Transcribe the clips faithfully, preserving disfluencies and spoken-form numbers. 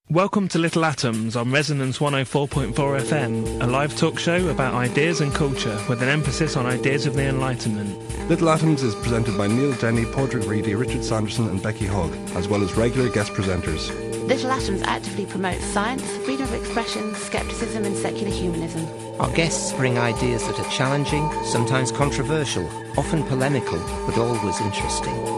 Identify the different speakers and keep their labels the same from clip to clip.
Speaker 1: Welcome to Little Atoms on Resonance one oh four point four F M, a live talk show about ideas and culture with an emphasis on ideas of the Enlightenment.
Speaker 2: Little Atoms is presented by Neil Denny, Padraig Reedy, Richard Sanderson and Becky Hogg, as well as regular guest presenters.
Speaker 3: Little Atoms actively promotes science, freedom of expression, scepticism and secular humanism.
Speaker 4: Our guests bring ideas that are challenging, sometimes controversial, often polemical, but always interesting.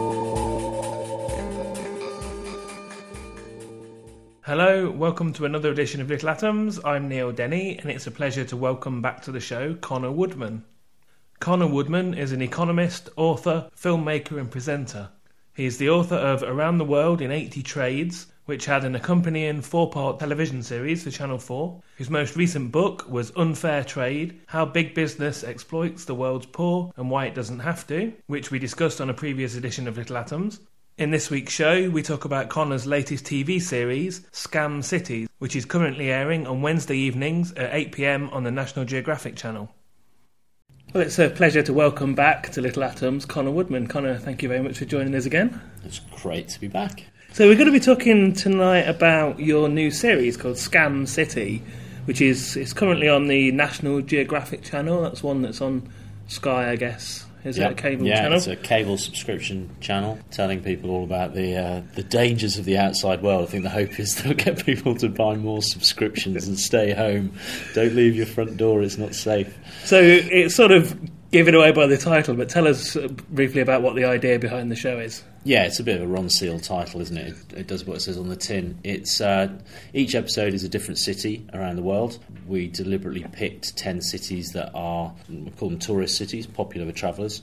Speaker 1: Hello, welcome to another edition of Little Atoms. I'm Neil Denny, and it's a pleasure to welcome back to the show Conor Woodman. Conor Woodman is an economist, author, filmmaker and presenter. He is the author of Around the World in eighty Trades, which had an accompanying four-part television series for Channel four. His most recent book was Unfair Trade, How Big Business Exploits the World's Poor and Why It Doesn't Have to, which we discussed on a previous edition of Little Atoms. In this week's show, we talk about Conor's latest T V series, Scam Cities, which is currently airing on Wednesday evenings at eight p m on the National Geographic Channel. Well, it's a pleasure to welcome back to Little Atoms Conor Woodman. Conor, thank you very much for joining us again.
Speaker 5: It's great to be back.
Speaker 1: So we're going to be talking tonight about your new series called Scam City, which is it's currently on the National Geographic Channel. That's one that's on Sky, I guess. Is
Speaker 5: yep.
Speaker 1: it a cable
Speaker 5: yeah,
Speaker 1: channel?
Speaker 5: Yeah, it's a cable subscription channel telling people all about the uh, the dangers of the outside world. I think the hope is they'll get people to buy more subscriptions and stay home. Don't leave your front door, it's not safe.
Speaker 1: So it's sort of given away by the title, but tell us briefly about what the idea behind the show is.
Speaker 5: Yeah, it's a bit of a Ron Seal title, isn't it? It, it does what it says on the tin. It's uh, each episode is a different city around the world. We deliberately picked ten cities that are, we call them tourist cities, popular with travellers.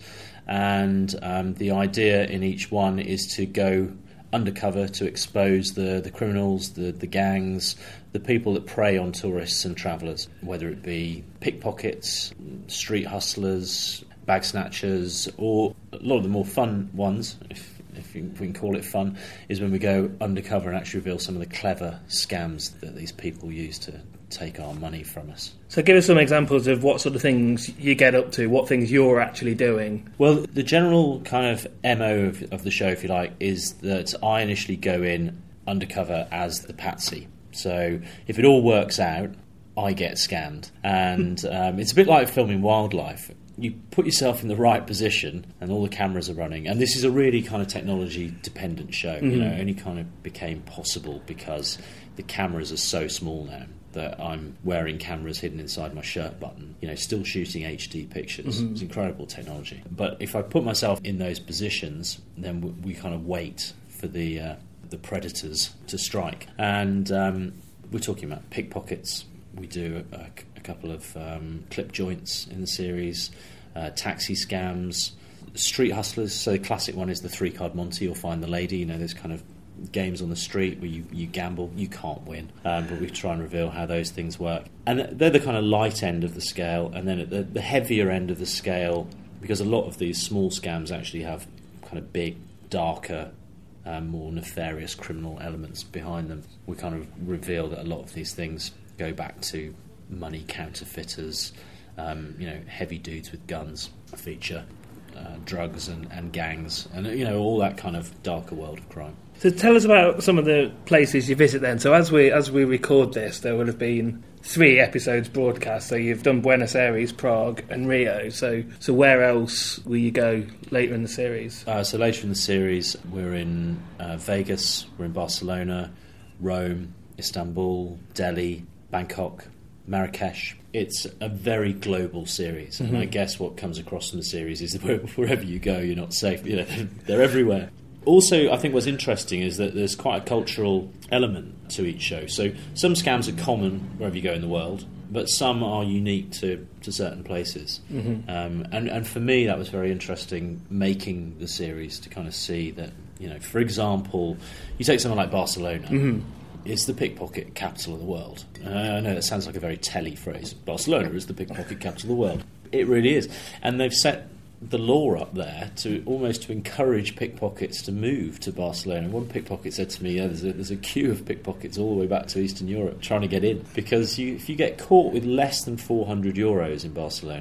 Speaker 5: And um, the idea in each one is to go undercover to expose the, the criminals, the, the gangs, the people that prey on tourists and travellers, whether it be pickpockets, street hustlers, bag snatchers, or a lot of the more fun ones, if if we can call it fun, is when we go undercover and actually reveal some of the clever scams that these people use to take our money from us.
Speaker 1: So give us some examples of what sort of things you get up to, what things you're actually doing.
Speaker 5: Well, the general kind of M O of, of the show, if you like, is that I initially go in undercover as the patsy. So if it all works out, I get scammed. And um, it's a bit like filming wildlife. You put yourself in the right position and all the cameras are running. And this is a really kind of technology-dependent show. Mm-hmm. You know, it only kind of became possible because the cameras are so small now that I'm wearing cameras hidden inside my shirt button, you know, still shooting H D pictures. Mm-hmm. It's incredible technology. But if I put myself in those positions, then we, we kind of wait for the uh, the predators to strike. And um, we're talking about pickpockets. We do a, a, a couple of um, clip joints in the series, uh, taxi scams, street hustlers. So the classic one is the three-card Monty or Find the Lady. You know, those kind of games on the street where you, you gamble. You can't win, um, but we try and reveal how those things work. And they're the kind of light end of the scale. And then at the, the heavier end of the scale, because a lot of these small scams actually have kind of big, darker, um, more nefarious criminal elements behind them, we kind of reveal that a lot of these things go back to money counterfeiters, um, you know, heavy dudes with guns feature, uh, drugs and, and gangs, and, you know, all that kind of darker world of crime.
Speaker 1: So tell us about some of the places you visit then. So as we as we record this, there will have been three episodes broadcast. So you've done Buenos Aires, Prague and Rio. So so where else will you go later in the series?
Speaker 5: Uh, so later in the series, we're in uh, Vegas, we're in Barcelona, Rome, Istanbul, Delhi, Bangkok, Marrakesh. It's a very global series, mm-hmm. and I guess what comes across from the series is that wherever you go, you're not safe. You know, they're everywhere. Also, I think what's interesting is that there's quite a cultural element to each show. So some scams are common wherever you go in the world, but some are unique to, to certain places. Mm-hmm. Um, and, and for me, that was very interesting, making the series, to kind of see that, you know, for example, you take something like Barcelona. Mm-hmm. It's the pickpocket capital of the world. Uh, I know that sounds like a very telly phrase. Barcelona is the pickpocket capital of the world. It really is. And they've set the law up there to almost to encourage pickpockets to move to Barcelona. One pickpocket said to me, yeah, there's a, there's a queue of pickpockets all the way back to Eastern Europe trying to get in. Because you, if you get caught with less than four hundred euros in Barcelona,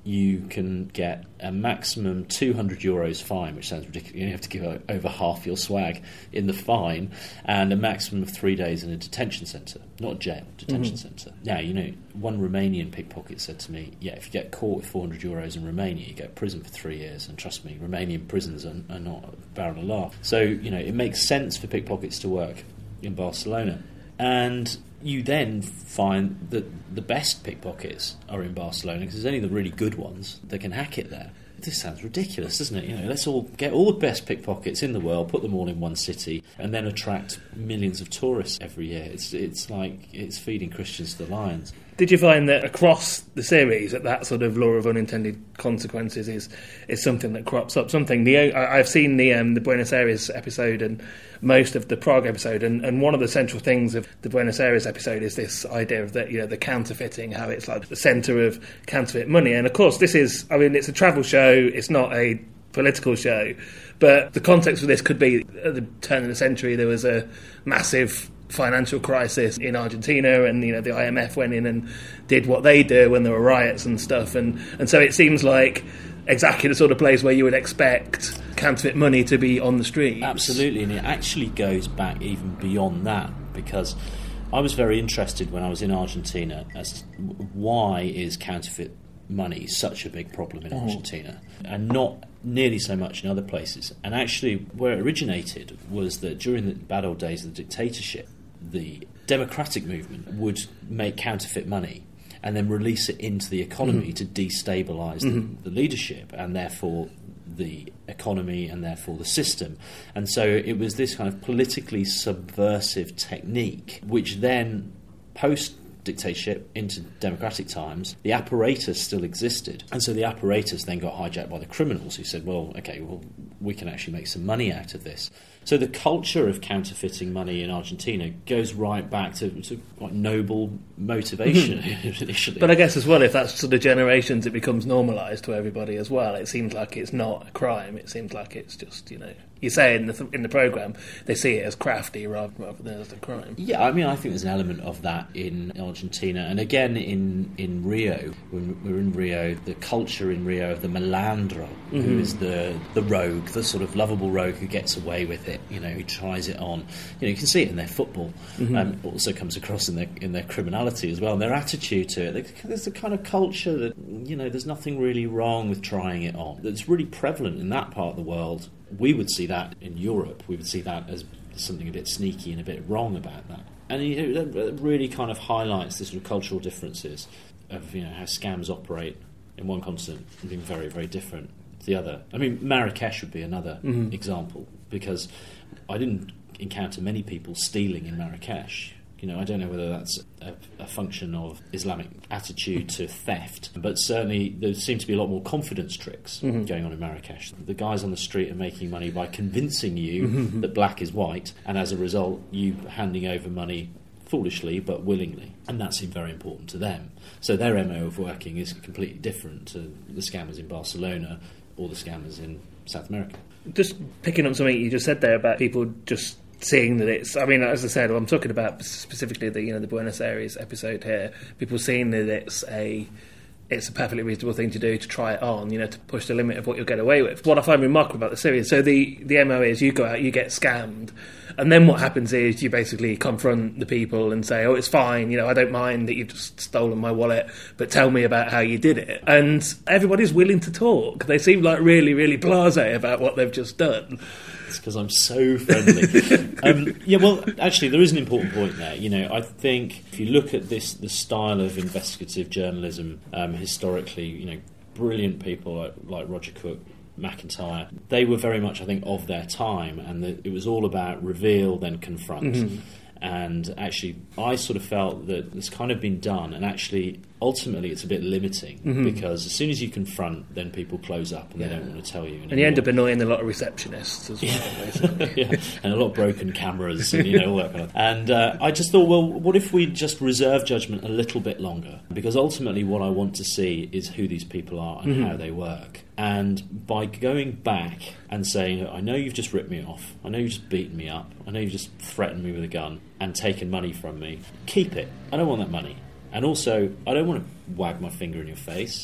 Speaker 5: you can get a maximum two hundred euros fine, which sounds ridiculous. You have to give over half your swag in the fine, and a maximum of three days in a detention centre, not jail, detention mm-hmm. centre. Now, you know, one Romanian pickpocket said to me, yeah, if you get caught with four hundred euros in Romania, you go to prison for three years, and trust me, Romanian prisons are, are not a barrel of laugh. So, you know, it makes sense for pickpockets to work in Barcelona. And you then find that the best pickpockets are in Barcelona, because there's only the really good ones that can hack it there. This sounds ridiculous, doesn't it? You know, let's all get all the best pickpockets in the world, put them all in one city, and then attract millions of tourists every year. It's it's like it's feeding Christians to the lions.
Speaker 1: Did you find that across the series that that sort of law of unintended consequences is is something that crops up? Something the I've seen the um, the Buenos Aires episode and most of the Prague episode, and, and one of the central things of the Buenos Aires episode is this idea of that, you know, the counterfeiting, how it's like the centre of counterfeit money. And of course, this is, I mean, it's a travel show, it's not a political show, but the context for this could be at the turn of the century there was a massive financial crisis in Argentina, and you know the I M F went in and did what they do when there were riots and stuff, and and so it seems like exactly the sort of place where you would expect counterfeit money to be on the streets.
Speaker 5: Absolutely, and it actually goes back even beyond that, because I was very interested when I was in Argentina as to why is counterfeit money such a big problem in Argentina, and not nearly so much in other places. And actually where it originated was that during the bad old days of the dictatorship, the democratic movement would make counterfeit money and then release it into the economy mm-hmm. to destabilise mm-hmm. the, the leadership and therefore the economy and therefore the system. And so it was this kind of politically subversive technique, which then post dictatorship into democratic times, the apparatus still existed, and so the apparatus then got hijacked by the criminals who said, well, okay, well, we can actually make some money out of this. So the culture of counterfeiting money in Argentina goes right back to, to like noble motivation initially.
Speaker 1: But I guess as well, if that's sort of generations, it becomes normalised to everybody as well. It seems like it's not a crime. It seems like it's just, you know, you say in the th- in the programme, they see it as crafty rather, rather than as a crime.
Speaker 5: Yeah, I mean, I think there's an element of that in Argentina. And again, in, in Rio, when we were in Rio, the culture in Rio of the malandro, mm-hmm. who is the, the rogue, the sort of lovable rogue who gets away with it, you know, who tries it on. You know, you can see it in their football. Mm-hmm. Um, it also comes across in their, in their criminality as well, and their attitude to it. There's a kind of culture that, you know, there's nothing really wrong with trying it on. That's really prevalent in that part of the world. We would see that in Europe. We would see that as something a bit sneaky and a bit wrong about that. And you know, that really kind of highlights the sort of cultural differences of, you know, how scams operate in one continent and being very, very different to the other. I mean, Marrakesh would be another mm-hmm. example, because I didn't encounter many people stealing in Marrakesh. You know, I don't know whether that's a, a function of Islamic attitude to theft, but certainly there seem to be a lot more confidence tricks mm-hmm. going on in Marrakesh. The guys on the street are making money by convincing you mm-hmm. that black is white, and as a result, you handing over money foolishly but willingly. And that seemed very important to them. So their M O of working is completely different to the scammers in Barcelona or the scammers in South America.
Speaker 1: Just picking up something you just said there about people just seeing that it's, I mean, as I said, I'm talking about specifically the, you know, the Buenos Aires episode here, people seeing that it's a it's a perfectly reasonable thing to do to try it on, you know, to push the limit of what you'll get away with. What I find remarkable about the series, so the, the M O is you go out, you get scammed, and then what happens is you basically confront the people and say, oh, it's fine, you know, I don't mind that you've just stolen my wallet, but tell me about how you did it. And everybody's willing to talk. They seem like really, really blasé about what they've just done.
Speaker 5: It's because I'm so friendly. um, yeah, well, actually, there is an important point there. You know, I think if you look at this, the style of investigative journalism um, historically, you know, brilliant people like, like Roger Cook, McIntyre, they were very much, I think, of their time, and the, it was all about reveal, then confront. Mm-hmm. And actually, I sort of felt that it's kind of been done, and actually, ultimately, it's a bit limiting, mm-hmm. because as soon as you confront, then people close up and yeah. they don't want to tell you anymore.
Speaker 1: And you end up annoying a lot of receptionists as well,
Speaker 5: yeah.
Speaker 1: basically.
Speaker 5: yeah, and a lot of broken cameras, and, you know, all that kind of. And uh, I just thought, well, what if we just reserve judgment a little bit longer? Because ultimately, what I want to see is who these people are and mm-hmm. how they work. And by going back and saying, I know you've just ripped me off, I know you've just beaten me up, I know you've just threatened me with a gun and taken money from me, keep it. I don't want that money. And also, I don't want to wag my finger in your face.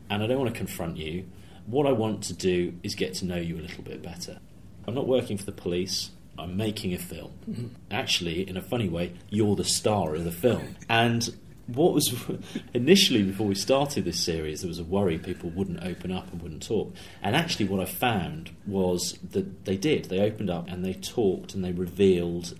Speaker 5: and I don't want to confront you. What I want to do is get to know you a little bit better. I'm not working for the police. I'm making a film. Mm-hmm. Actually, in a funny way, you're the star of the film. And what was initially, before we started this series, there was a worry people wouldn't open up and wouldn't talk. And actually what I found was that they did. They opened up and they talked and they revealed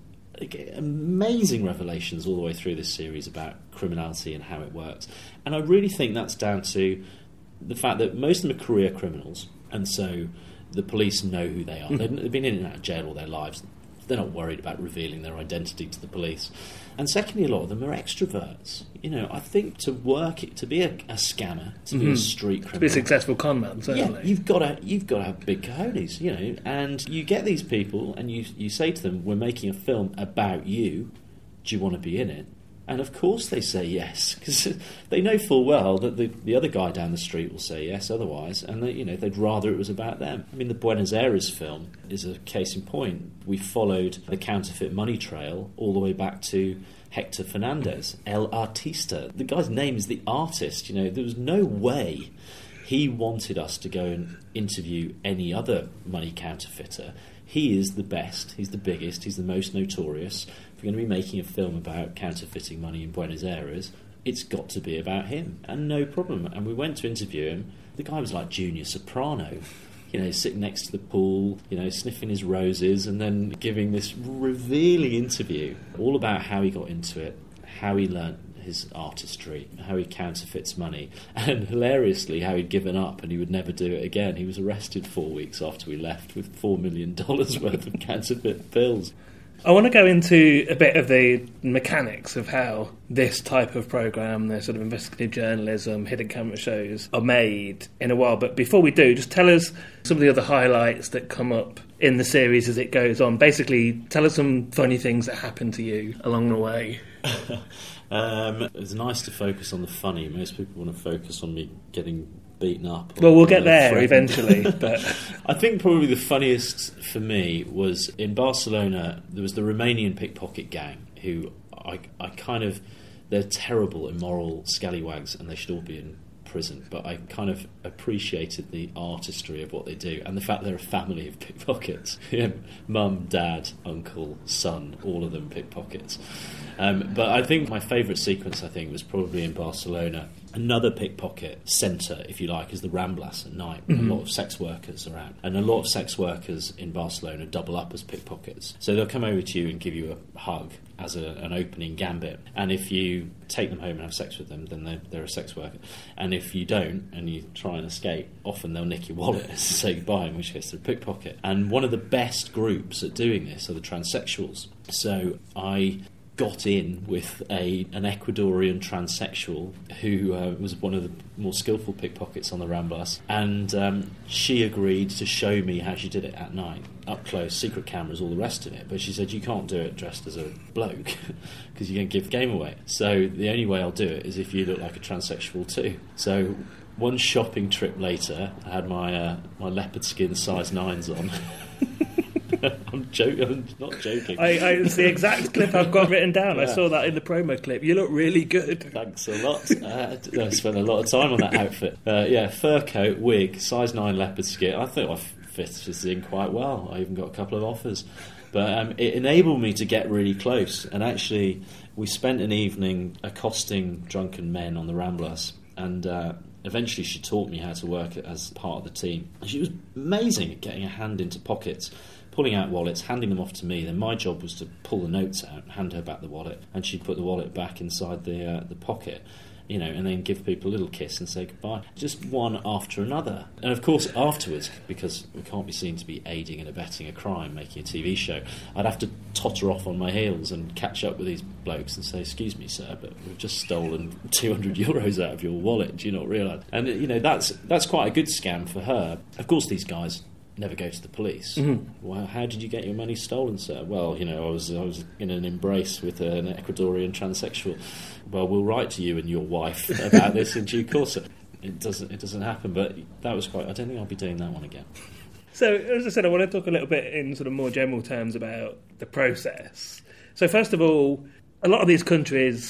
Speaker 5: amazing revelations all the way through this series about criminality and how it works. And I really think that's down to the fact that most of them are career criminals, and so the police know who they are. Mm. They've been in and out of jail all their lives. They're not worried about revealing their identity to the police. And secondly, a lot of them are extroverts. You know, I think to work, it, to be a, a scammer, to mm-hmm. be a street criminal,
Speaker 1: to be a successful con man, certainly.
Speaker 5: Yeah, you've got to you've got to have big cojones, you know. And you get these people, and you you say to them, "We're making a film about you. Do you want to be in it?" And of course they say yes, because they know full well that the, the other guy down the street will say yes otherwise, and they, you know, they'd rather it was about them. I mean, the Buenos Aires film is a case in point. We followed the counterfeit money trail all the way back to Hector Fernandez, El Artista. The guy's name is the artist. You know, there was no way he wanted us to go and interview any other money counterfeiter. He is the best, he's the biggest, he's the most notorious. If we're going to be making a film about counterfeiting money in Buenos Aires, it's got to be about him, and no problem. And we went to interview him. The guy was like Junior Soprano, you know, sitting next to the pool, you know, sniffing his roses, and then giving this revealing interview all about how he got into it, how he learnt his artistry, how he counterfeits money, and hilariously how he'd given up and he would never do it again. He was arrested four weeks after we left with four million dollars worth of counterfeit bills.
Speaker 1: I want to go into a bit of the mechanics of how this type of programme, the sort of investigative journalism, hidden camera shows, are made in a while. But before we do, just tell us some of the other highlights that come up in the series as it goes on. Basically, tell us some funny things that happen to you along the way.
Speaker 5: um, it's nice to focus on the funny. Most people want to focus on me getting beaten up.
Speaker 1: Well, we'll get there eventually. But
Speaker 5: I think probably the funniest for me was in Barcelona. There was the Romanian pickpocket gang who I, I kind of, they're terrible, immoral scallywags, and they should all be in prison. But I kind of appreciated the artistry of what they do and the fact they're a family of pickpockets. You know, mum, dad, uncle, son, all of them pickpockets. Um, but I think my favourite sequence, I think, was probably in Barcelona. Another pickpocket centre, if you like, is the Ramblas at night. Mm-hmm. A lot of sex workers are out. And a lot of sex workers in Barcelona double up as pickpockets. So they'll come over to you and give you a hug as a, an opening gambit. And if you take them home and have sex with them, then they're, they're a sex worker. And if you don't, and you try and escape, often they'll nick your wallet to say goodbye, in which case they're a pickpocket. And one of the best groups at doing this are the transsexuals. So I got in with a an Ecuadorian transsexual who uh, was one of the more skillful pickpockets on the Ramblas, and um, she agreed to show me how she did it at night, up close, secret cameras, all the rest of it. But she said, you can't do it dressed as a bloke because you're going to give the game away. So the only way I'll do it is if you look like a transsexual too. So one shopping trip later, I had my uh, my leopard skin size nines on. I'm joking. I'm not joking.
Speaker 1: I, I, it's the exact clip I've got written down. Yeah. I saw that in the promo clip. You look really good.
Speaker 5: Thanks a lot. Uh, I spent a lot of time on that outfit. Uh, yeah, fur coat, wig, size nine leopard skin. I thought I fit this in quite well. I even got a couple of offers. But um, it enabled me to get really close. And actually, we spent an evening accosting drunken men on the Ramblas. And uh, eventually she taught me how to work as part of the team. She was amazing at getting a hand into pockets, pulling out wallets, handing them off to me. Then my job was to pull the notes out, hand her back the wallet, and she'd put the wallet back inside the uh, the pocket, you know, and then give people a little kiss and say goodbye. Just one after another. And of course, afterwards, because we can't be seen to be aiding and abetting a crime, making a T V show, I'd have to totter off on my heels and catch up with these blokes and say, excuse me, sir, but we've just stolen two hundred euros out of your wallet. Do you not realise? And, you know, that's that's quite a good scam for her. Of course, these guys never go to the police. Mm-hmm. Well, how did you get your money stolen, sir? Well, you know, I was I was in an embrace with an Ecuadorian transsexual. Well, we'll write to you and your wife about this in due course. It doesn't it doesn't happen, but that was quite. I don't think I'll be doing that one again.
Speaker 1: So, as I said, I want to talk a little bit in sort of more general terms about the process. So, first of all, a lot of these countries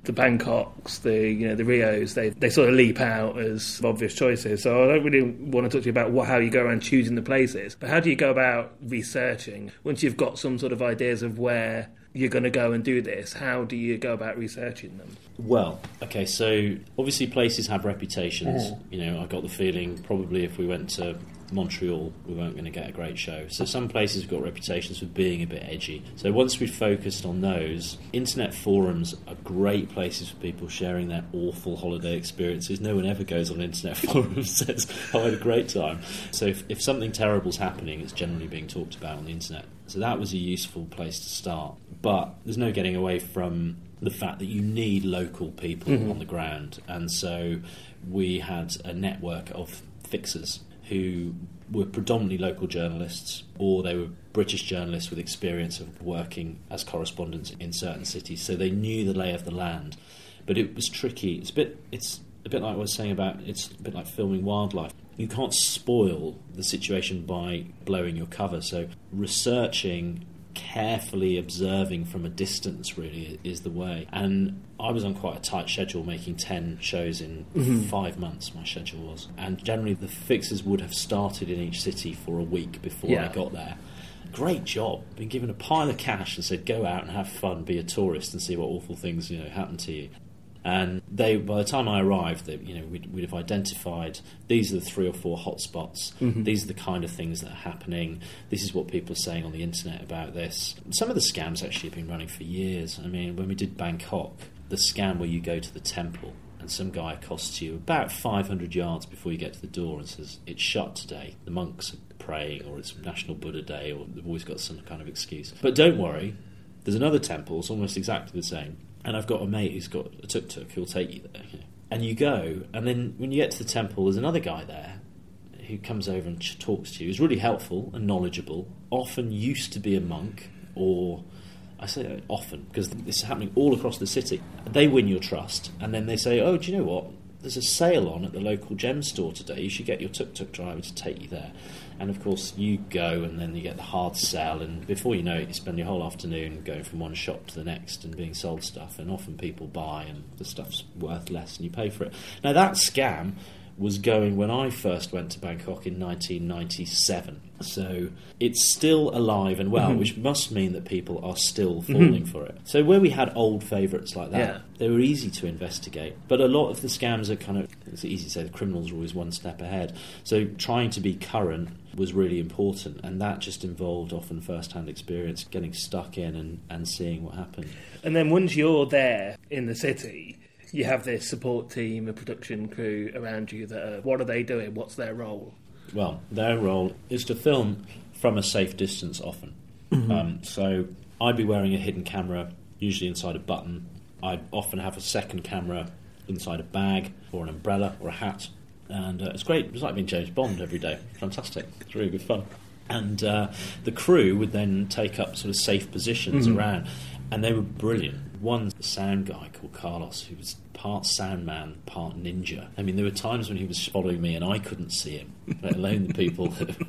Speaker 1: the Bangkoks, the you know the Rios, they they sort of leap out as obvious choices. So I don't really want to talk to you about what, how you go around choosing the places, but how do you go about researching once you've got some sort of ideas of where you're going to go and do this? How do you go about researching them?
Speaker 5: Well, okay, so obviously places have reputations.
Speaker 1: Mm.
Speaker 5: You know, I got the feeling probably if we went to Montreal, we weren't going to get a great show. So some places have got reputations for being a bit edgy. So once we've focused on those, internet forums are great places for people sharing their awful holiday experiences. No one ever goes on internet forums and says, oh, I had a great time. So if, if something terrible's happening, it's generally being talked about on the internet. So that was a useful place to start. But there's no getting away from the fact that you need local people mm-hmm. on the ground. And so we had a network of fixers who were predominantly local journalists, or they were British journalists with experience of working as correspondents in certain cities, so they knew the lay of the land. But it was tricky. It's a bit, it's a bit like I was saying about, it's a bit like filming wildlife. You can't spoil the situation by blowing your cover, so researching, carefully observing from a distance really is the way. And I was on quite a tight schedule, making ten shows in mm-hmm. five months, my schedule was. And generally the fixers would have started in each city for a week before yeah. I got there. Great job. Been given a pile of cash and said, go out and have fun, be a tourist and see what awful things, you know, happen to you. And they, by the time I arrived, they, you know, we'd, we'd have identified these are the three or four hotspots. Mm-hmm. These are the kind of things that are happening. This is what people are saying on the internet about this. Some of the scams actually have been running for years. I mean, when we did Bangkok, the scam where you go to the temple and some guy accosts you about five hundred yards before you get to the door and says, it's shut today. The monks are praying, or it's National Buddha Day, or they've always got some kind of excuse. But don't worry, there's another temple. It's almost exactly the same. And I've got a mate who's got a tuk-tuk who'll take you there. You know. And you go, and then when you get to the temple, there's another guy there who comes over and talks to you. He's really helpful and knowledgeable, often used to be a monk, or I say often, because this is happening all across the city. They win your trust, and then they say, oh, do you know what? There's a sale on at the local gem store today. You should get your tuk-tuk driver to take you there. And of course you go, and then you get the hard sell, and before you know it, you spend your whole afternoon going from one shop to the next and being sold stuff, and often people buy and the stuff's worth less and you pay for it. Now that scam was going when I first went to Bangkok in nineteen ninety-seven, so it's still alive and well, mm-hmm. which must mean that people are still falling mm-hmm. for it. So where we had old favourites like that, yeah. they were easy to investigate, but a lot of the scams are kind of, it's easy to say the criminals are always one step ahead, so trying to be current was really important, and that just involved often first-hand experience, getting stuck in and, and seeing what happened.
Speaker 1: And then once you're there in the city, you have this support team, a production crew around you that are, what are they doing? What's their role?
Speaker 5: Well, their role is to film from a safe distance often. Mm-hmm. Um, so I'd be wearing a hidden camera, usually inside a button. I'd often have a second camera inside a bag or an umbrella or a hat. And uh, it's great. It's like being James Bond every day. Fantastic. It's really good fun. And uh, the crew would then take up sort of safe positions mm-hmm. around. And they were brilliant. One sound guy called Carlos, who was part sound man, part ninja. I mean, there were times when he was following me and I couldn't see him, let alone the people that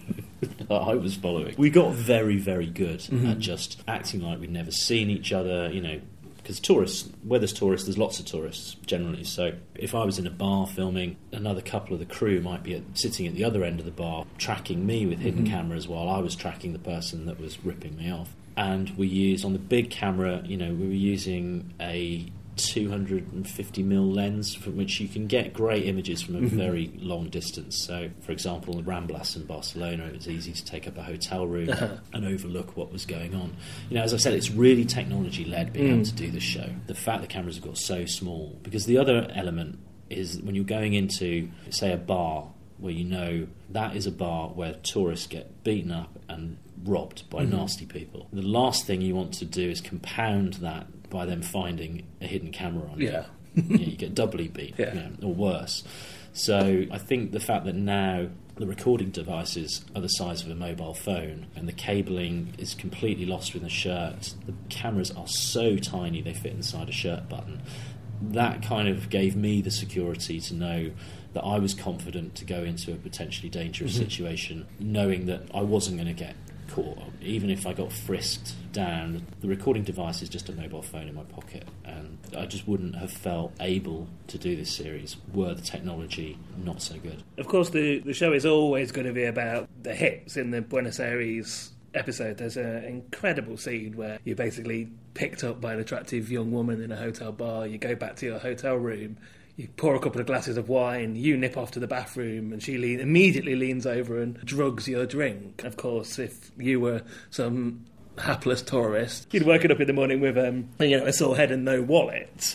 Speaker 5: I was following. We got very, very good mm-hmm. at just acting like we'd never seen each other, you know, because tourists, where there's tourists, there's lots of tourists, generally. So if I was in a bar filming, another couple of the crew might be at, sitting at the other end of the bar, tracking me with hidden mm-hmm. cameras while I was tracking the person that was ripping me off. And we used, on the big camera, you know, we were using a two hundred fifty millimeter lens from which you can get great images from a mm-hmm. very long distance. So, for example, in the Ramblas in Barcelona, it was easy to take up a hotel room uh-huh. and overlook what was going on. You know, as I said, it's really technology-led being mm. able to do this show. The fact the cameras have got so small. Because the other element is when you're going into, say, a bar where you know that is a bar where tourists get beaten up and robbed by mm-hmm. nasty people. The last thing you want to do is compound that by them finding a hidden camera on
Speaker 1: yeah.
Speaker 5: you. you, know, you get doubly beat,
Speaker 1: yeah.
Speaker 5: you know, or worse. So I think the fact that now the recording devices are the size of a mobile phone and the cabling is completely lost within a shirt, the cameras are so tiny they fit inside a shirt button, that kind of gave me the security to know that I was confident to go into a potentially dangerous mm-hmm. situation, knowing that I wasn't going to get caught, even if I got frisked down, the recording device is just a mobile phone in my pocket, and I just wouldn't have felt able to do this series were the technology not so good.
Speaker 1: Of course, the, the show is always going to be about the hits. In the Buenos Aires episode, there's an incredible scene where you're basically picked up by an attractive young woman in a hotel bar, you go back to your hotel room, you pour a couple of glasses of wine, you nip off to the bathroom, and she lean, immediately leans over and drugs your drink. Of course, if you were some hapless tourist, you'd wake up in the morning with um, you know, a sore head and no wallet.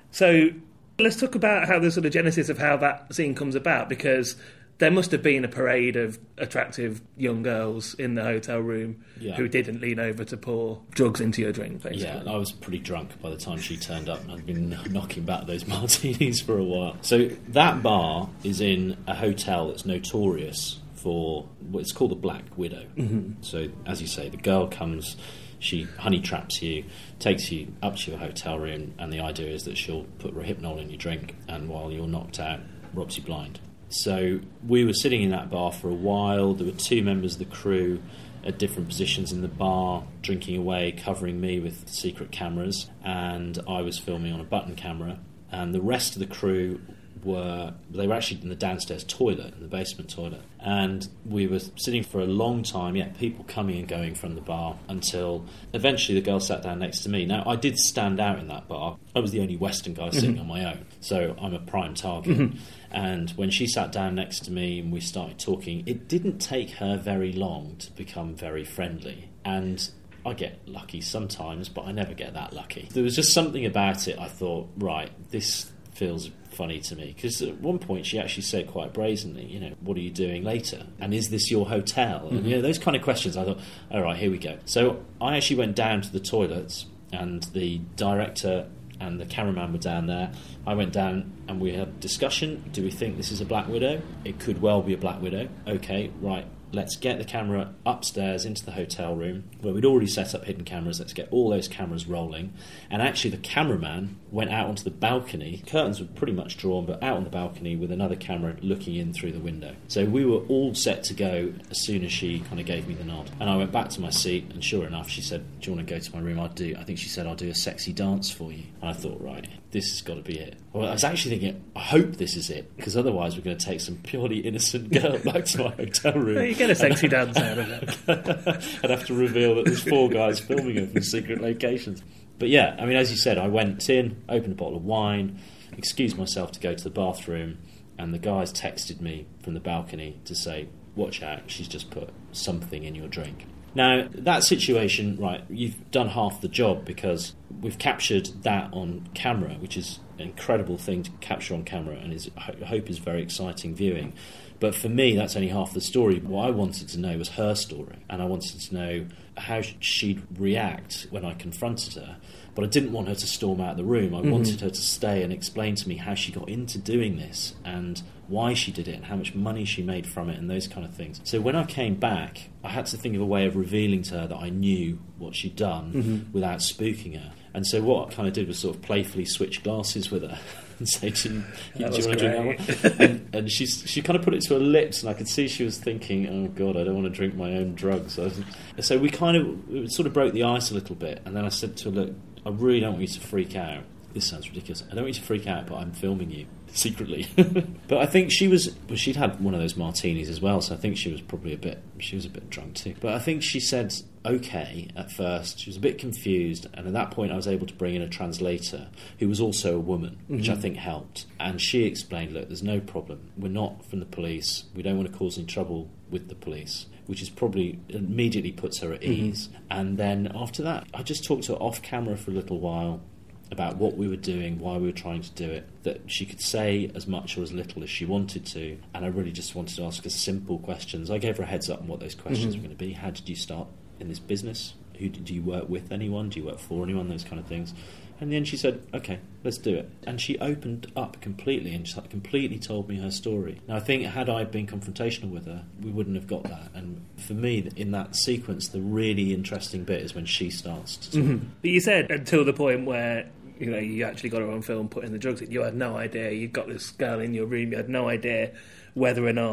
Speaker 1: So let's talk about how the sort of genesis of how that scene comes about, because there must have been a parade of attractive young girls in the hotel room
Speaker 5: yeah.
Speaker 1: who didn't lean over to pour drugs into your drink, basically.
Speaker 5: Yeah, I was pretty drunk by the time she turned up, and I'd been knocking back those martinis for a while. So that bar is in a hotel that's notorious for what's called the Black Widow. Mm-hmm. So, as you say, the girl comes, she honey traps you, takes you up to your hotel room, and the idea is that she'll put Rohypnol in your drink, and while you're knocked out, robs you blind. So we were sitting in that bar for a while. There were two members of the crew at different positions in the bar, drinking away, covering me with secret cameras, and I was filming on a button camera, and the rest of the crew were they were actually in the downstairs toilet, in the basement toilet, and we were sitting for a long time, yeah, people coming and going from the bar, until eventually the girl sat down next to me. Now, I did stand out in that bar. I was the only Western guy sitting mm-hmm. on my own, so I'm a prime target. Mm-hmm. And when she sat down next to me and we started talking, it didn't take her very long to become very friendly. And I get lucky sometimes, but I never get that lucky. There was just something about it. I thought, right, this feels funny to me, because at one point she actually said quite brazenly, you know, what are you doing later? And is this your hotel? Mm-hmm. And, you know, those kind of questions. I thought, all right, here we go. So I actually went down to the toilets, and the director and the cameraman were down there. I went down and we had a discussion. Do we think this is a Black Widow? It could well be a Black Widow. Okay, right, let's get the camera upstairs into the hotel room where we'd already set up hidden cameras. Let's get all those cameras rolling. And actually the cameraman went out onto the balcony. Curtains were pretty much drawn, but out on the balcony with another camera looking in through the window. So we were all set to go as soon as she kind of gave me the nod. And I went back to my seat, and sure enough, she said, do you want to go to my room? I'll do, I think she said, I'll do a sexy dance for you. And I thought, right, this has got to be it. Well, I was actually thinking, I hope this is it, because otherwise we're going to take some purely innocent girl back to my hotel room.
Speaker 1: Well, you get a sexy dance out of it.
Speaker 5: I'd have to reveal that there's four guys filming her from secret locations. But yeah, I mean, as you said, I went in, opened a bottle of wine, excused myself to go to the bathroom, and the guys texted me from the balcony to say, watch out, she's just put something in your drink. Now, that situation, right, you've done half the job, because we've captured that on camera, which is an incredible thing to capture on camera, and is, I hope is very exciting viewing. But for me, that's only half the story. What I wanted to know was her story, and I wanted to know how she'd react when I confronted her. But I didn't want her to storm out of the room. I mm-hmm. wanted her to stay and explain to me how she got into doing this, and why she did it, and how much money she made from it, and those kind of things. So when I came back, I had to think of a way of revealing to her that I knew what she'd done mm-hmm. without spooking her. And so what I kind of did was sort of playfully switch glasses with her and say, do you, do you want to drink that one? And, and she, she kind of put it to her lips, and I could see she was thinking, oh God, I don't want to drink my own drugs. So, so we kind of it sort of broke the ice a little bit, and then I said to her, look, I really don't want you to freak out. This sounds ridiculous. I don't want you to freak out, but I'm filming you secretly. But I think she was, well, she'd had one of those martinis as well, so I think she was probably a bit, she was a bit drunk too. But I think she said okay at first. She was a bit confused, and at that point I was able to bring in a translator who was also a woman, which mm-hmm. I think helped. And she explained, look, there's no problem. We're not from the police. We don't want to cause any trouble with the police, which is probably immediately puts her at mm-hmm. ease. And then after that, I just talked to her off camera for a little while about what we were doing, why we were trying to do it, that she could say as much or as little as she wanted to, and I really just wanted to ask her simple questions. I gave her a heads up on what those questions mm-hmm. were going to be. How did you start in this business? Who do you work with anyone? Do you work for anyone? Those kind of things. And then she said, okay, let's do it. And she opened up completely and just completely told me her story. Now, I think had I been confrontational with her, we wouldn't have got that. And for me, in that sequence, the really interesting bit is when she starts to talk.
Speaker 1: Mm-hmm. But you said until the point where, you know, you actually got her on film putting the drugs in, you had no idea. You got this girl in your room, you had no idea whether or not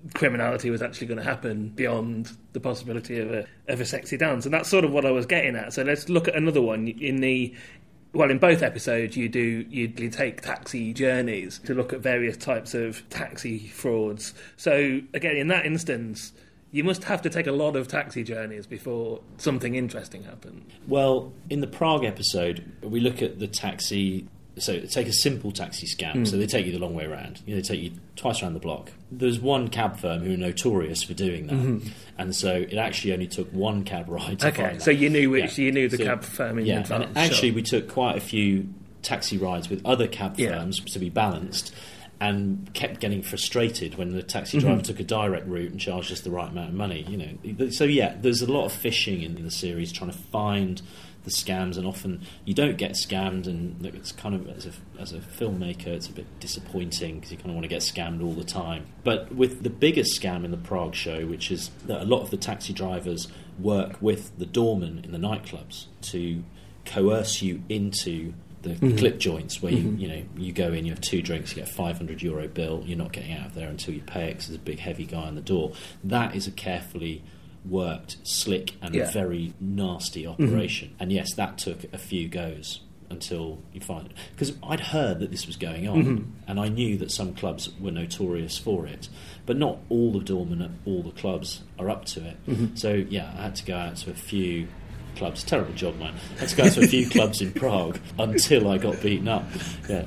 Speaker 1: criminality was actually going to happen beyond the possibility of a of a sexy dance. And that's sort of what I was getting at. So let's look at another one. In the well, in both episodes, you do you, you take taxi journeys to look at various types of taxi frauds. So again, in that instance, you must have to take a lot of taxi journeys before something interesting happens.
Speaker 5: Well, in the Prague episode, we look at the taxi. So take a simple taxi scam. Mm. So they take you the long way around. You know, they take you twice around the block. There's one cab firm who are notorious for doing that, mm-hmm. and so it actually only took one cab ride to
Speaker 1: okay,
Speaker 5: find that.
Speaker 1: So you knew which
Speaker 5: yeah.
Speaker 1: you knew the
Speaker 5: so,
Speaker 1: cab firm in
Speaker 5: yeah,
Speaker 1: advance.
Speaker 5: And actually,
Speaker 1: sure.
Speaker 5: we took quite a few taxi rides with other cab firms yeah. to be balanced, and kept getting frustrated when the taxi driver mm-hmm. took a direct route and charged us the right amount of money. You know, so yeah, there's a lot of fishing in the series trying to find the scams, and often you don't get scammed, and it's kind of, as a, as a filmmaker, it's a bit disappointing because you kind of want to get scammed all the time. But with the biggest scam in the Prague show, which is that a lot of the taxi drivers work with the doorman in the nightclubs to coerce you into the mm-hmm. clip joints where you mm-hmm. you know you go in, you have two drinks, you get a five hundred euro bill, you're not getting out of there until you pay it because there's a big heavy guy on the door. That is a carefully worked, slick and yeah. very nasty operation. Mm-hmm. And yes, that took a few goes until you find it. Because I'd heard that this was going on, mm-hmm. and I knew that some clubs were notorious for it, but not all the doormen at all the clubs are up to it. Mm-hmm. So yeah, I had to go out to a few clubs. Terrible job, man. I had to go out to a few clubs in Prague until I got beaten up. Yeah.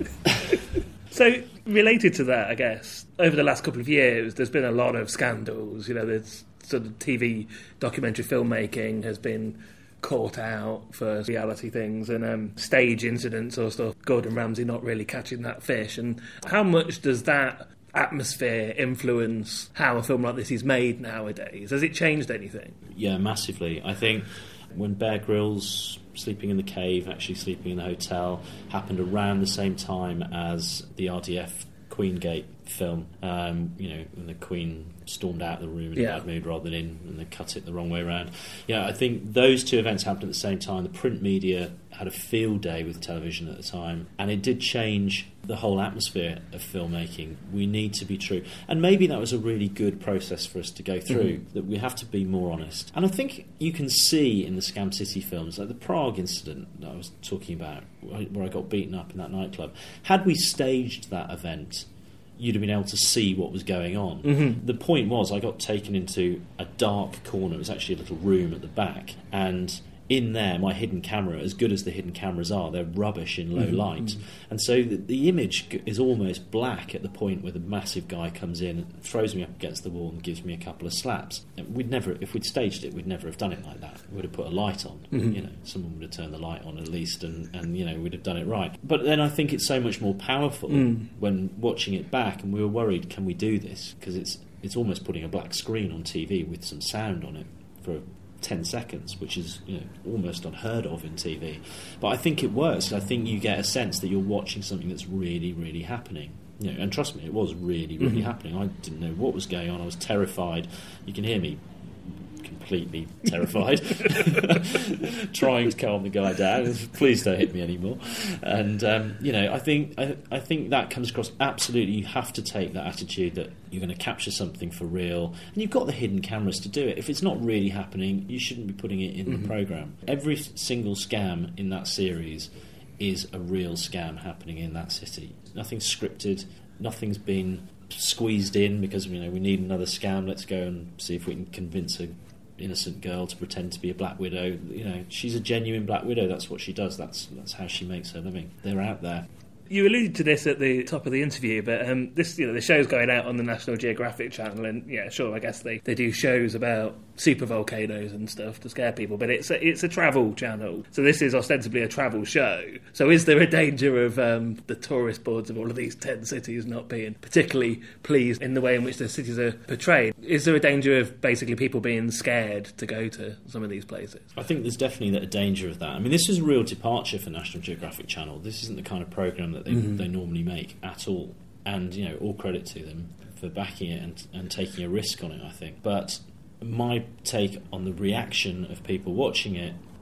Speaker 1: So, related to that, I guess, over the last couple of years, there's been a lot of scandals. You know, there's sort of T V documentary filmmaking has been caught out for reality things, and um, stage incidents or stuff. Gordon Ramsay not really catching that fish. And how much does that atmosphere influence how a film like this is made nowadays? Has it changed anything?
Speaker 5: Yeah, massively. I think when Bear Grylls sleeping in the cave, actually sleeping in the hotel, happened around the same time as the R D F Queengate film, um, you know, when the Queen stormed out of the room in yeah. a bad mood rather than in, and they cut it the wrong way around. Yeah, I think those two events happened at the same time. The print media had a field day with television at the time, and it did change the whole atmosphere of filmmaking. We need to be true, and maybe that was a really good process for us to go through, mm-hmm. that we have to be more honest. And I think you can see in the Scam City films, like the Prague incident that I was talking about, where I got beaten up in that nightclub, had we staged that event, you'd have been able to see what was going on. Mm-hmm. The point was, I got taken into a dark corner. It was actually a little room at the back, and in there, my hidden camera, as good as the hidden cameras are, they're rubbish in low mm-hmm. light. And so the, the image is almost black at the point where the massive guy comes in and throws me up against the wall and gives me a couple of slaps. We'd never, if we'd staged it, we'd never have done it like that. We would have put a light on. Mm-hmm. You know, someone would have turned the light on at least, and, and you know, we'd have done it right. But then I think it's so much more powerful mm. when watching it back, and we were worried, can we do this? Because it's it's almost putting a black screen on T V with some sound on it for ten seconds, which is, you know, almost unheard of in T V. But I think it works. I think you get a sense that you're watching something that's really, really happening. You know, and trust me, it was really, really mm-hmm. happening. I didn't know what was going on. I was terrified. You can hear me completely terrified, trying to calm the guy down. Please don't hit me anymore. And um, you know, I think I, I think that comes across. Absolutely, you have to take that attitude that you're going to capture something for real, and you've got the hidden cameras to do it. If it's not really happening, you shouldn't be putting it in mm-hmm. the programme. Every single scam in that series is a real scam happening in that city. Nothing's scripted. Nothing's been squeezed in because, you know, we need another scam. Let's go and see if we can convince a innocent girl to pretend to be a Black Widow. You know, she's a genuine Black Widow. That's what she does. That's that's how she makes her living. They're out there.
Speaker 1: You alluded to this at the top of the interview, but um, this, you know, the show's going out on the National Geographic Channel, and yeah, sure, I guess they, they do shows about super volcanoes and stuff to scare people, but it's a, it's a travel channel, so this is ostensibly a travel show. So is there a danger of um, the tourist boards of all of these ten cities not being particularly pleased in the way in which the cities are portrayed? Is there a danger of basically people being scared to go to some of these places?
Speaker 5: I think there's definitely a danger of that. I mean, this is a real departure for National Geographic Channel. This isn't the kind of programme that They, mm-hmm. they normally make at all, and you know, all credit to them for backing it and, and taking a risk on it, I think. But my take on the reaction of people watching it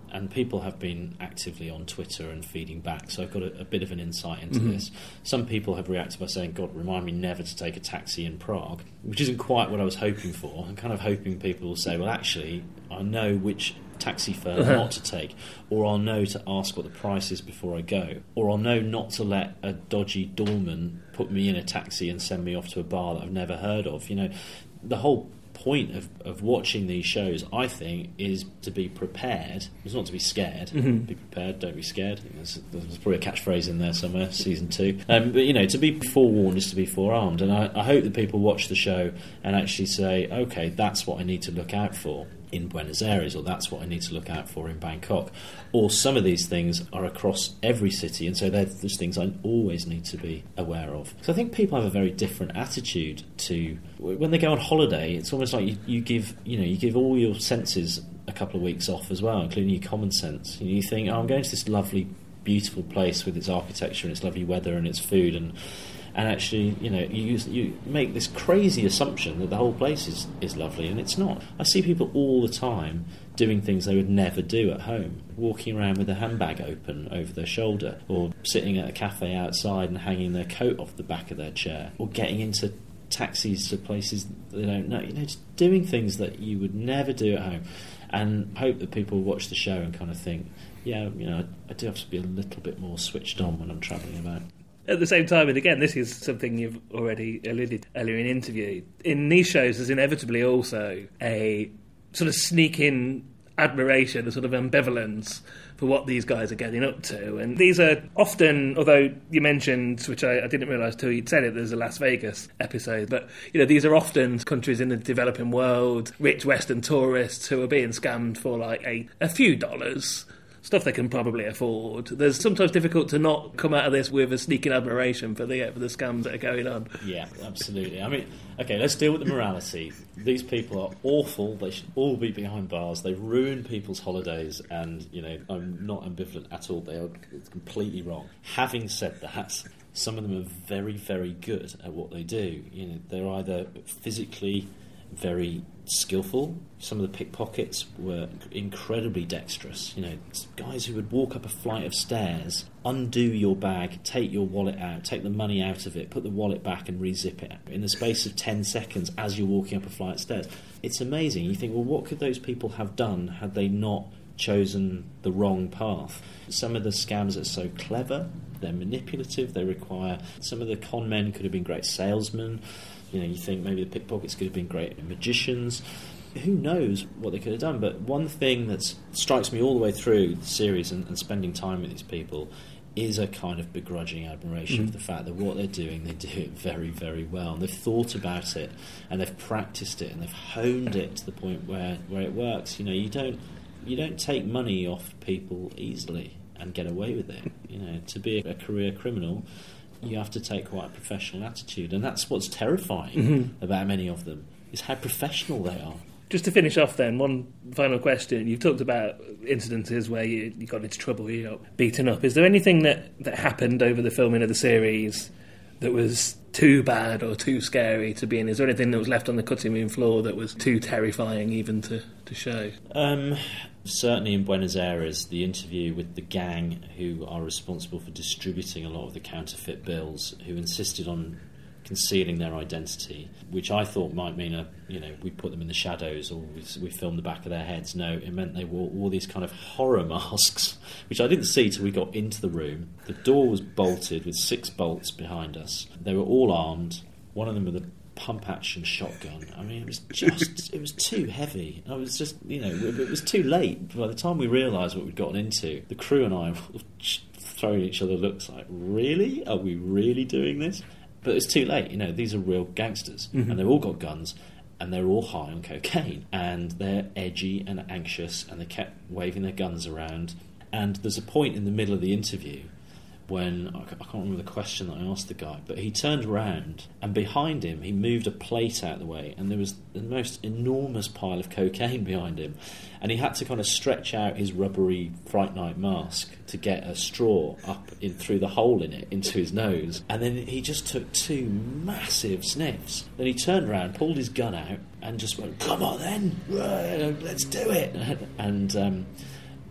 Speaker 5: and people have been actively on Twitter and feeding back, so I've got a, a bit of an insight into
Speaker 1: Mm-hmm.
Speaker 5: this. Some people have reacted by saying, God, remind me never to take a taxi in Prague, which isn't quite what I was hoping for. I'm kind of hoping people will say, well, actually, I know which taxi firm not to take, or I'll know to ask what the price is before I go, or I'll know not to let a dodgy doorman put me in a taxi and send me off to a bar that I've never heard of. You know, the whole point of, of watching these shows, I think, is to be prepared. It's not to be scared.
Speaker 1: Mm-hmm.
Speaker 5: Be prepared, don't be scared. There's, there's probably a catchphrase in there somewhere, season two. Um, but, you know, to be forewarned is to be forearmed. And I, I hope that people watch the show and actually say, OK, that's what I need to look out for in Buenos Aires, or that's what I need to look out for in Bangkok. Or some of these things are across every city, and so there's things I always need to be aware of. So I think people have a very different attitude to when they go on holiday. It's almost like you, you give you know you give all your senses a couple of weeks off as well, including your common sense. You think, oh, I'm going to this lovely, beautiful place with its architecture and its lovely weather and its food, and and actually, you know, you use, you make this crazy assumption that the whole place is, is lovely, and it's not. I see people all the time doing things they would never do at home, walking around with a handbag open over their shoulder, or sitting at a cafe outside and hanging their coat off the back of their chair, or getting into taxis to places they don't know. You know, just doing things that you would never do at home. And hope that people watch the show and kind of think, yeah, you know, I do have to be a little bit more switched on when I'm travelling about.
Speaker 1: At the same time, and again, this is something you've already alluded earlier in interview, in these shows there's inevitably also a sort of sneak-in admiration, a sort of ambivalence for what these guys are getting up to. And these are often, although you mentioned, which I, I didn't realise till you'd said it, there's a Las Vegas episode, but you know, these are often countries in the developing world, rich Western tourists who are being scammed for like a, a few dollars, stuff they can probably afford. There's sometimes difficult to not come out of this with a sneaking admiration for the for the scams that are going on.
Speaker 5: Yeah, absolutely. I mean, okay, let's deal with the morality. These people are awful. They should all be behind bars. They ruin people's holidays, and you know, I'm not ambivalent at all. They are it's completely wrong. Having said that, some of them are very, very good at what they do. You know, they're either physically very skillful. Some of the pickpockets were incredibly dexterous. You know, guys who would walk up a flight of stairs, undo your bag, take your wallet out, take the money out of it, put the wallet back and re-zip it in the space of ten seconds as you're walking up a flight of stairs. It's amazing. You think, well, what could those people have done had they not chosen the wrong path? Some of the scams are so clever, they're manipulative, they require... Some of the con men could have been great salesmen. You know, you think maybe the pickpockets could have been great magicians. Who knows what they could have done? But one thing that strikes me all the way through the series and, and spending time with these people is a kind of begrudging admiration mm. of the fact that what they're doing, they do it very, very well. And they've thought about it, and they've practiced it, and they've honed it to the point where, where it works. You know, you don't you don't take money off people easily and get away with it. You know, to be a career criminal, you have to take quite a professional attitude, and that's what's terrifying mm-hmm. about many of them, is how professional they are.
Speaker 1: Just to finish off then, one final question. You've talked about incidences where you, you got into trouble, you got beaten up. Is there anything that, that happened over the filming of the series that was too bad or too scary to be in? Is there anything that was left on the cutting room floor that was too terrifying even to, to show?
Speaker 5: Um, certainly in Buenos Aires, the interview with the gang who are responsible for distributing a lot of the counterfeit bills, who insisted on concealing their identity, which I thought might mean a you know we put them in the shadows or we, we filmed the back of their heads. No, it meant they wore all these kind of horror masks, which I didn't see till we got into the room. The door was bolted with six bolts behind us. They were all armed. One of them with a pump-action shotgun. I mean, it was just it was too heavy. I was just you know it was too late. By the time we realised what we'd gotten into, the crew and I were throwing each other looks like, really? Are we really doing this? But it's too late, you know, these are real gangsters, mm-hmm. and they've all got guns, and they're all high on cocaine, and they're edgy and anxious, and they kept waving their guns around. And there's a point in the middle of the interview when, I can't remember the question that I asked the guy, but he turned around, and behind him, he moved a plate out of the way, and there was the most enormous pile of cocaine behind him, and he had to kind of stretch out his rubbery Fright Night mask to get a straw up in through the hole in it into his nose, and then he just took two massive sniffs. Then he turned around, pulled his gun out, and just went, "Come on then, let's do it!" And um,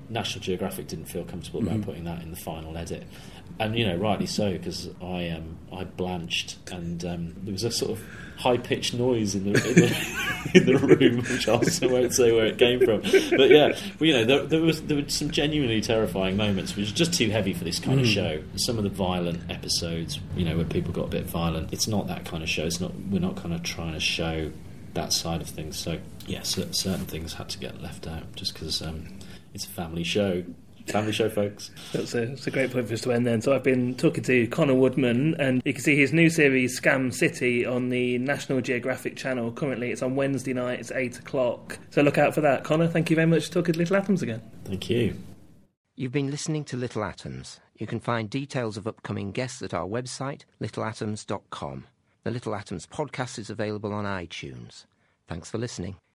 Speaker 5: National Geographic didn't feel comfortable about
Speaker 1: Mm-hmm.
Speaker 5: putting that in the final edit, and you know, rightly so, because I um, I blanched, and um, there was a sort of high-pitched noise in the in the, in the room, which I also won't say where it came from. But yeah, well, you know, there, there was there were some genuinely terrifying moments, which was just too heavy for this kind
Speaker 1: Mm.
Speaker 5: of show. Some of the violent episodes, you know, where people got a bit violent, it's not that kind of show. It's not. We're not kind of trying to show that side of things. So yeah, cer- certain things had to get left out just because um, it's a family show. Family show, folks.
Speaker 1: That's a, that's a great point for us to end then. So I've been talking to Connor Woodman, and you can see his new series, Scam City, on the National Geographic channel. Currently it's on Wednesday nights, eight o'clock. So look out for that. Connor, thank you very much for talking to Little Atoms again.
Speaker 5: Thank you.
Speaker 4: You've been listening to Little Atoms. You can find details of upcoming guests at our website, little atoms dot com. The Little Atoms podcast is available on iTunes. Thanks for listening.